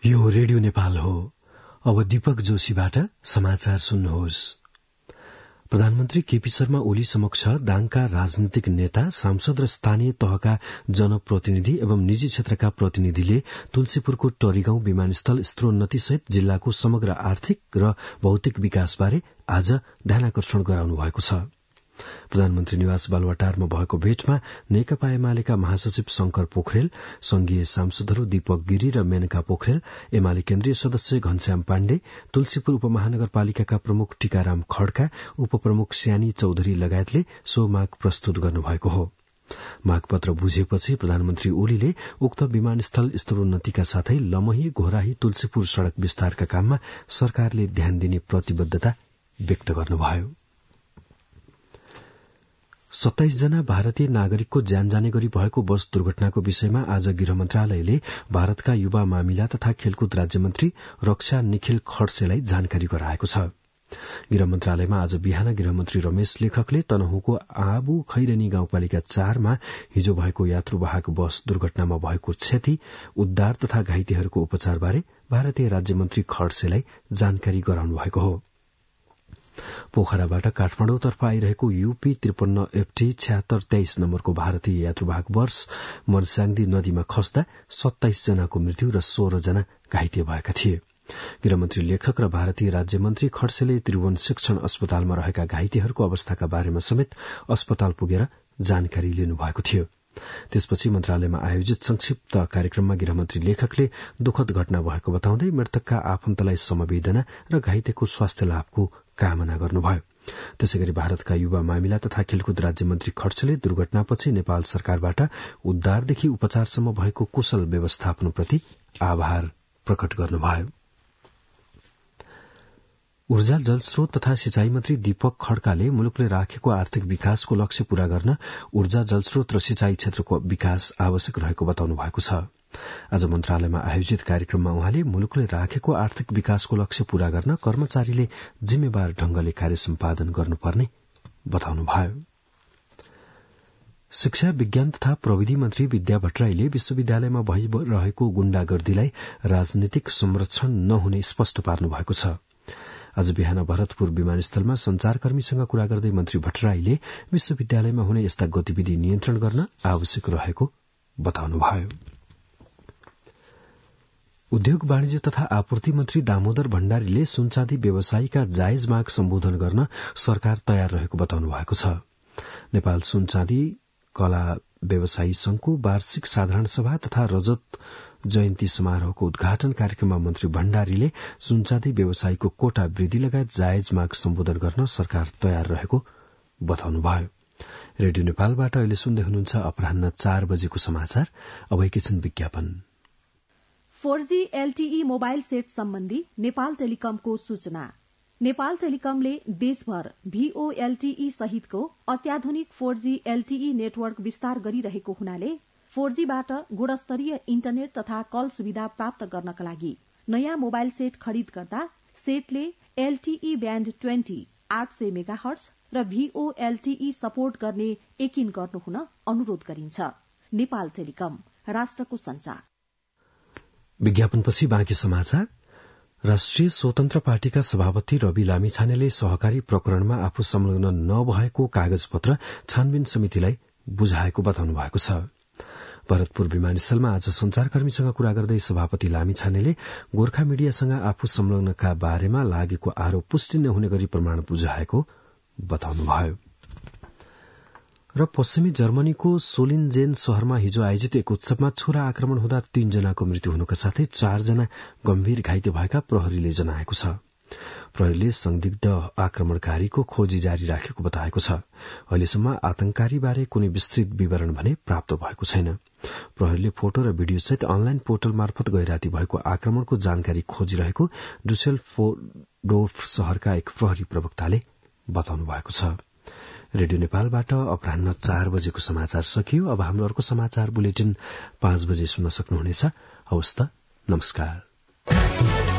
यो रेडियो नेपाल हो। अब दीपक जोशीबाट समाचार सुन्नुहोस्। प्रधानमन्त्री केपी शर्मा ओली समक्ष दाङका राजनीतिक नेता, सांसद र स्थानीय तहका जनप्रतिनिधि एवं निजी क्षेत्रका प्रतिनिधिले तुलसीपुरको टरीगाउँ विमानस्थल स्तरोन्नति सहित जिल्लाको समग्र आर्थिक र भौतिक विकासबारे आज ध्यानाकर्षण गराउनु भएको छ। प्रधानमन्त्री निवास बालुवाटारमा भएको भेटमा नेकपा एमालेका महासचिव शंकर पोखरेल, संघीय सांसदहरू दीपक गिरी र मेनका पोखरेल, एमाले केन्द्रीय सदस्य घनश्याम पाण्डे, तुलसीपुर उपमहानगरपालिकाका प्रमुख टीकाराम खड्का, उपप्रमुख स्यानी चौधरी लगायतले सो माग प्रस्तुत गर्नुभएको हो। मागपत्र बुझेपछि प्रधानमन्त्री ओलीले उक्त विमानस्थल स्तरोन्नतिका साथै लमही, घोराही, तुलसीपुर सड़क विस्तारका काममा सरकारले ध्यान दिने प्रतिबद्धता व्यक्त गर्नुभयो। 27 जना भारतीय नागरिकको ज्यान जाने गरी भएको बस दुर्घटनाको विषयमा आज गृह मन्त्रालयले भारतका युवा मामिला तथा खेलकुद राज्यमन्त्री रक्षा निखिल खड्सेलाई जानकारी गराएको छ। गृह मन्त्रालयमा आज बिहान गृहमन्त्री रमेश लेखकले तनहुँको आबु खैरेनी गाउँपालिका 4 मा हिजो भएको यात्रुवाहक बस दुर्घटनामा भएको क्षति, उद्धार तथा घाइतेहरूको उपचारबारे भारतीय राज्यमन्त्री खड्सेलाई जानकारी गराउनु भएको हो। पोखराबाट काठमाडौँतर्फ आइरहेको यूपी 53 FT 7623 नम्बरको भारतीय यात्रुवाहक बस मर्स्याङदी नदीमा खस्दा 27 जनाको मृत्यु र 16 जना घाइते भएका थिए। गृहमन्त्री लेखक र भारतीय राज्यमन्त्री खड्सेले त्रिभुवन शिक्षण अस्पतालमा रहेका घाइतेहरूको अवस्थाका बारेमा समेत अस्पताल पुगेर जानकारी लिनुभएको थियो। त्यसपछि मन्त्रालयमा आयोजित संक्षिप्त कार्यक्रममा गृहमन्त्री लेखकले दुखद घटना भएको बताउँदै मृतकका आफन्तलाई समवेदना र घाइतेको स्वास्थ्य लाभको कामना गर्नुभयो। त्यसैगरी भारतका युवा मामिला तथा खेलकुद राज्यमन्त्री खड्सेले दुर्घटनापछि नेपाल सरकारबाट उद्धारदेखि उपचारसम्म भएको कुशल व्यवस्थापनप्रति आभार प्रकट गर्नुभयो। ऊर्जा, जलस्रोत तथा सिंचाई मन्त्री दीपक खड्काले मुलुकले राखेको आर्थिक विकासको लक्ष्य पूरा गर्न ऊर्जा, जलस्रोत र सिंचाई क्षेत्रको विकास आवश्यक रहेको बताउनु भएको छ। आज मन्त्रालयमा आयोजित कार्यक्रममा उहाँले मुलुकले राखेको आर्थिक विकासको लक्ष्य पूरा गर्न कर्मचारीले जिम्मेवार ढंगले कार्य सम्पादन गर्नुपर्ने बताउनुभयो। शिक्षा, विज्ञान तथा प्रविधि मन्त्री विद्या भट्टराईले विश्वविद्यालयमा भइरहेको गुण्डागर्दीलाई राजनीतिक संरक्षण नहुने स्पष्ट पार्नु भएको छ। आज बिहान भरतपुर विमानस्थलमा संचारकर्मीसँग कुरा गर्दै मन्त्री भट्टराईले विश्वविद्यालयमा हुने यस्ता गतिविधि नियन्त्रण गर्न आवश्यक रहेको बताउनुभयो। उद्योग, वाणिज्य तथा आपूर्ति मन्त्री दामोदर भण्डारीले सुनचाँदी व्यवसायीका जायज माग सम्बोधन गर्न सरकार तयार रहेको बताउनु भएको छ। नेपाल सुनचाँदी कला व्यवसायी संघको वार्षिक साधारण सभा तथा रजत जयन्ती समारोहको उद्घाटन कार्यक्रममा मन्त्री भण्डारीले सुनचाँदी व्यवसायीको कोटा वृद्धि लगायत जायज माग सम्बोधन गर्न सरकार तयार रहेको बताउनुभयो। रेडियो नेपालबाट अहिले सुन्दै हुनुहुन्छ अपराह्न 4 बजेको समाचार। अब एकैछिन विज्ञापन। 4G LTE मोबाइल सेट सम्बन्धी नेपाल टेलिकमको सूचना। नेपाल टेलिकमले देशभर VOLTE सहितको अत्याधुनिक 4G LTE नेटवर्क विस्तार गरिरहेको हुनाले 4Gबाट गुणस्तरीय इन्टरनेट तथा कल सुविधा प्राप्त गर्नका लागि नयाँ मोबाइल सेट खरिद गर्दा सेटले LTE ब्याण्ड 20 800 मेगाहर्ज र VOLTE सपोर्ट गर्ने यकिन गर्नु हुन अनुरोध गरिन्छ। नेपाल टेलिकम, राष्ट्रको संचार। विज्ञापनपछि बाँकी समाचार। राष्ट्रिय स्वतन्त्र पार्टीका सभापति रवि लामिछानेले सहकारी प्रकरणमा आफू संलग्न नभएको कागजपत्र छानबिन समितिलाई बुझाएको बताउनु भएको छ। भरतपुर विमानस्थलमा आज संचारकर्मीसँग कुरा गर्दै सभापति लामिछानेले गोर्खा मीडियासँग आफू संलग्नका बारेमा लागेको आरोप पुष्टि नहुने गरी प्रमाण बुझाएको बताउनुभयो। र पश्चिमी जर्मनीको सोलिन्जेन शहरमा हिजो आयोजित एक उत्सवमा छोरा आक्रमण हुँदा 3 जनाको मृत्यु हुनुका साथै 4 जना गम्भीर घाइते भएका प्रहरीले जनाएको छ। प्रहरीले संदिग्ध आक्रमणकारीको खोजी जारी राखेको बताएको छ। अहिलेसम्म आतंककारीबारे कुनै विस्तृत विवरण भने प्राप्त भएको छैन। प्रहरीले फोटो र भिडियो सहित अनलाइन पोर्टल मार्फत गैराती भएको आक्रमणको जानकारी खोजिरहेको डुसेल्डोर्फ शहरका एक प्रहरी प्रवक्ताले बताउनु भएको छ। रेडियो नेपालबाट अपराह्न 4 बजेको समाचार सकियो। अब हाम्रो अर्को समाचार बुलेटिन 5 बजे सुन्न सक्नुहुनेछ। हवस् त, नमस्कार।